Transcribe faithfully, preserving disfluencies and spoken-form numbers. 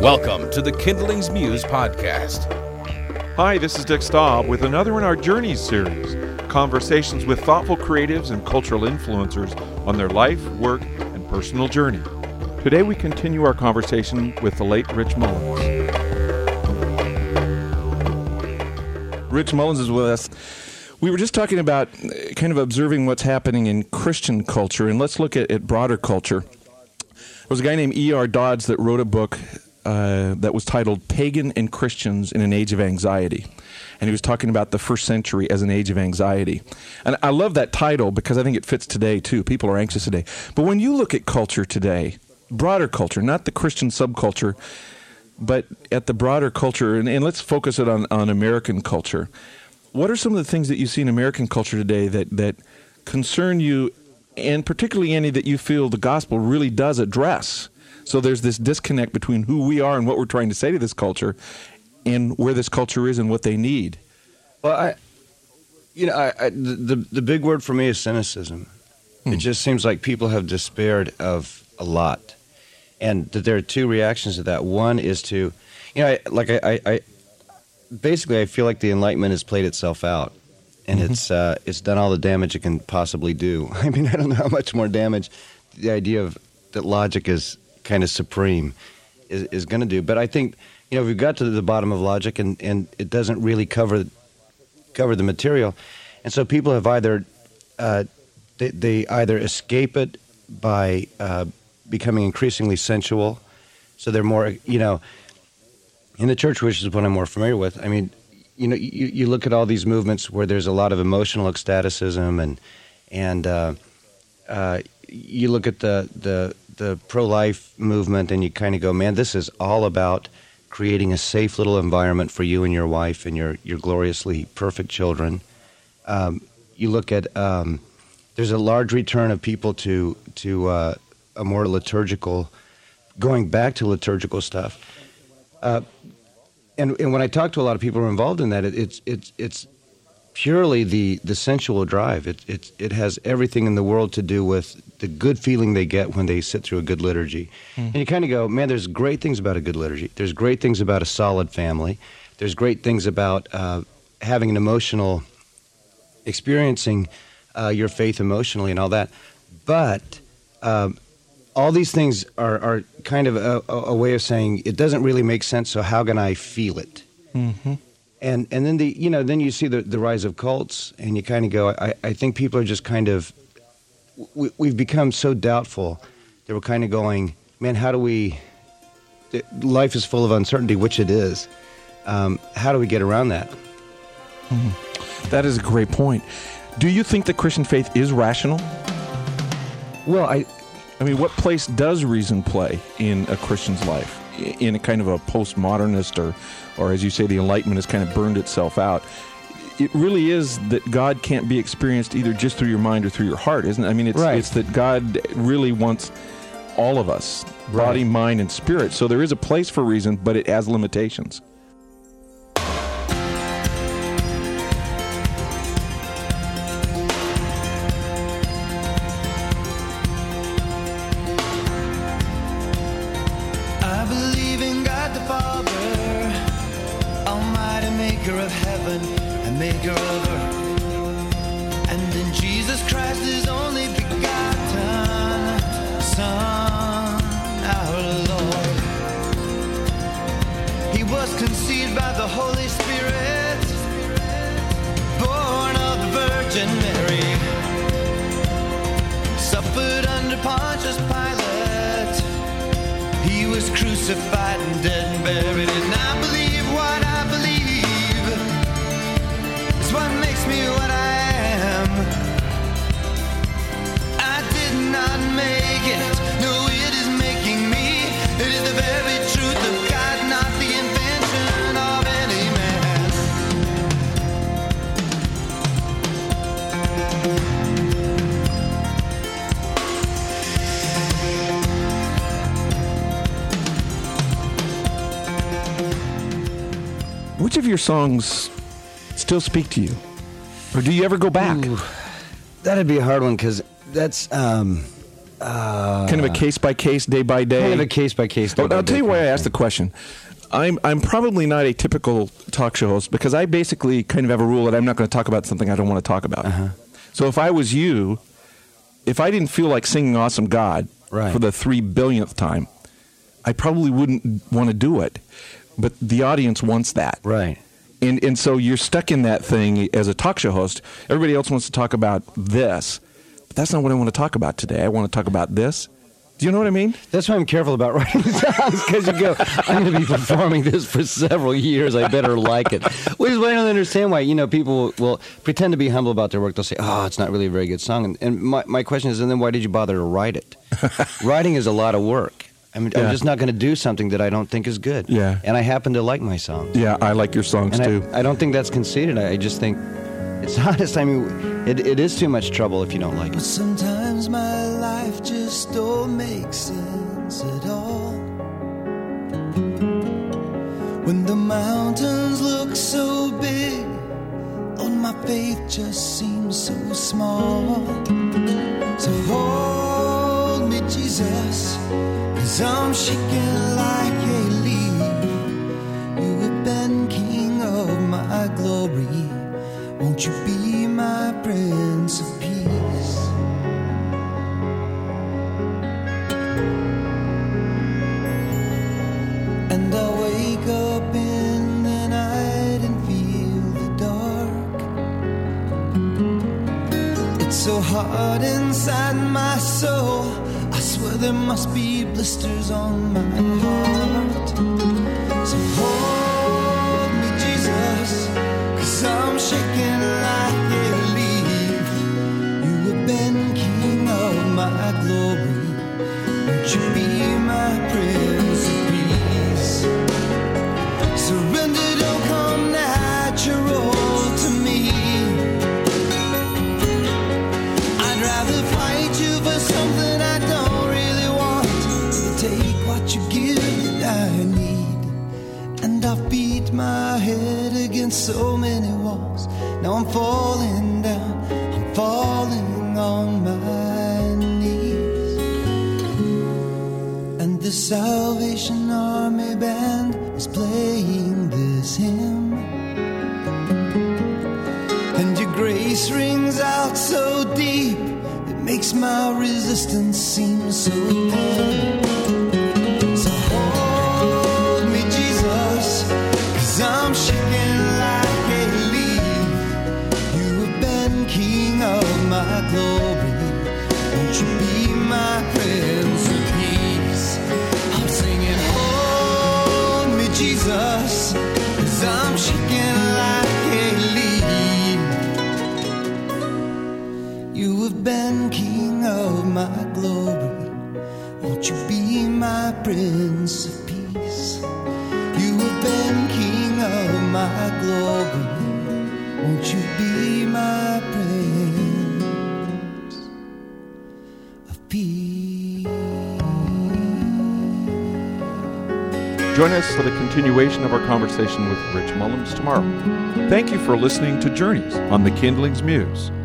Welcome to the Kindlings Muse podcast. Hi, this is Dick Staub with another in our Journeys series, conversations with thoughtful creatives and cultural influencers on their life, work, and personal journey. Today we continue our conversation with the late Rich Mullins. Rich Mullins is with us. We were just talking about kind of observing what's happening in Christian culture, and let's look at, at broader culture. There was a guy named E R Dodds that wrote a book uh, that was titled Pagan and Christians in an Age of Anxiety. And he was talking about the first century as an age of anxiety. And I love that title because I think it fits today, too. People are anxious today. But when you look at culture today, broader culture, not the Christian subculture, but at the broader culture, and, and let's focus it on, on American culture. What are some of the things that you see in American culture today that, that concern you, and particularly any that you feel the gospel really does address? So there's this disconnect between who we are and what we're trying to say to this culture and where this culture is and what they need. Well, I, you know, I, I, the, the big word for me is cynicism. Hmm. It just seems like people have despaired of a lot. And that there are two reactions to that. One is to, you know, I, like I, I, I, basically I feel like the Enlightenment has played itself out. And mm-hmm. it's uh, it's done all the damage it can possibly do. I mean, I don't know how much more damage the idea of that logic is kind of supreme is, is going to do. But I think, you know, we've got to the bottom of logic, and, and it doesn't really cover cover the material. And so people have either, uh, they, they either escape it by uh, becoming increasingly sensual. So they're more, you know, in the church, which is what I'm more familiar with, I mean, you know, you, you look at all these movements where there's a lot of emotional ecstaticism, and and uh, uh, you look at the, the the pro-life movement, and you kind of go, man, this is all about creating a safe little environment for you and your wife and your, your gloriously perfect children. Um, you look at, um, there's a large return of people to, to uh, a more liturgical, going back to liturgical stuff. Uh, and, and when I talk to a lot of people who are involved in that, it, it's, it's, it's purely the, the sensual drive. It, it, it has everything in the world to do with the good feeling they get when they sit through a good liturgy. Mm. And you kind of go, man, there's great things about a good liturgy. There's great things about a solid family. There's great things about uh, having an emotional, experiencing uh, your faith emotionally and all that. But um, all these things are, are kind of a, a way of saying it doesn't really make sense, so how can I feel it? Mm-hmm. And and then the you know then you see the, the rise of cults, and you kind of go, I, I think people are just kind of, we, we've become so doubtful that we're kind of going, man, how do we, life is full of uncertainty, which it is. Um, how do we get around that? Mm-hmm. That is a great point. Do you think the Christian faith is rational? Well, I, I mean, what place does reason play in a Christian's life? In a kind of a postmodernist, or, or as you say, the Enlightenment has kind of burned itself out. It really is that God can't be experienced either just through your mind or through your heart, isn't it? I mean, it's right. It's that God really wants all of us, right. Body, mind, and spirit. So there is a place for reason, but it has limitations. Crucified and dead and buried, and I believe what I believe is what makes me what I am. I did not make it, no, it is making me. It is the very truth of God, not the invention of any man. Which of your songs still speak to you? Or do you ever go back? Ooh, that'd be a hard one, because that's, um, Uh, kind of a case by case, day by day. Kind of a case by case. I'll, I'll tell you why I asked the question. I'm I'm probably not a typical talk show host because I basically kind of have a rule that I'm not going to talk about something I don't want to talk about. Uh-huh. So if I was you, if I didn't feel like singing Awesome God Right. for the three billionth time, I probably wouldn't want to do it. But the audience wants that. Right. And and so you're stuck in that thing as a talk show host. Everybody else wants to talk about this. But that's not what I want to talk about today. I want to talk about this. Do you know what I mean? That's why I'm careful about writing songs, because you go, I'm going to be performing this for several years. I better like it. Which is why I don't understand why, you know, people will pretend to be humble about their work. They'll say, oh, it's not really a very good song. And, and my, my question is, and then why did you bother to write it? Writing is a lot of work. I mean, Yeah. I'm just not going to do something that I don't think is good. Yeah. And I happen to like my songs. Yeah, I like your songs And too. I, I don't think that's conceited. I, I just think it's honest. I mean, it, it is too much trouble if you don't like But it. sometimes my life just don't make sense at all. When the mountains look so big, oh, my faith just seems so small. So hold me, Jesus, 'cause I'm shaking like a leaf. You have been King of my glory. Won't you be my Prince of Peace? And I wake up in the night and feel the dark. It's so hard inside my soul. I swear there must be blisters on my heart. So hold me, Jesus, 'cause I'm shaking like a leaf. You have been King of my glory. Won't you be my Prince of Peace? Surrender don't come natural to me. I'd rather fight you for something I don't really want. Take what you give that I need. And I've beat my head against so many walls. Now I'm falling down, I'm falling on my knees. And the Salvation Army band is playing this hymn. And your grace rings out so deep, it makes my resistance seem so thin. So hold me, Jesus, 'cause I'm shaking like a leaf. You have been King of my glory. Won't you be my Prince of Peace? I'm singing, hold me, Jesus, 'cause I'm shaking like a leaf. You have been King of my glory. Won't you be my Prince of Peace? You have been King of my glory. Won't you be my Prince of Peace? Join us for the continuation of our conversation with Rich Mullins tomorrow. Thank you for listening to Journeys on the Kindlings Muse.